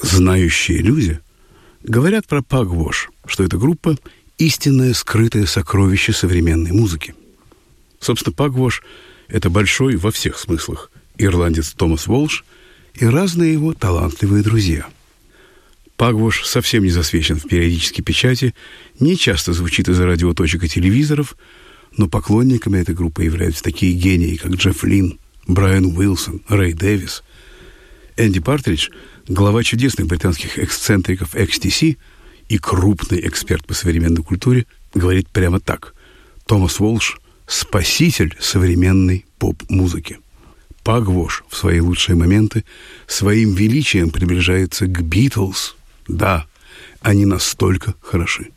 Знающие люди говорят про Pugwash, что эта группа – истинное скрытое сокровище современной музыки. Собственно, Pugwash – это большой во всех смыслах ирландец Томас Уолш и разные его талантливые друзья. Pugwash совсем не засвечен в периодической печати, не часто звучит из радиоточек и телевизоров, но поклонниками этой группы являются такие гении, как Джефф Линн, Брайан Уилсон, Рэй Дэвис. Энди Партридж, глава чудесных британских эксцентриков XTC и крупный эксперт по современной культуре, говорит прямо так: Томас Уолш – спаситель современной поп-музыки. Pugwash в свои лучшие моменты своим величием приближается к Битлз. Да, они настолько хороши.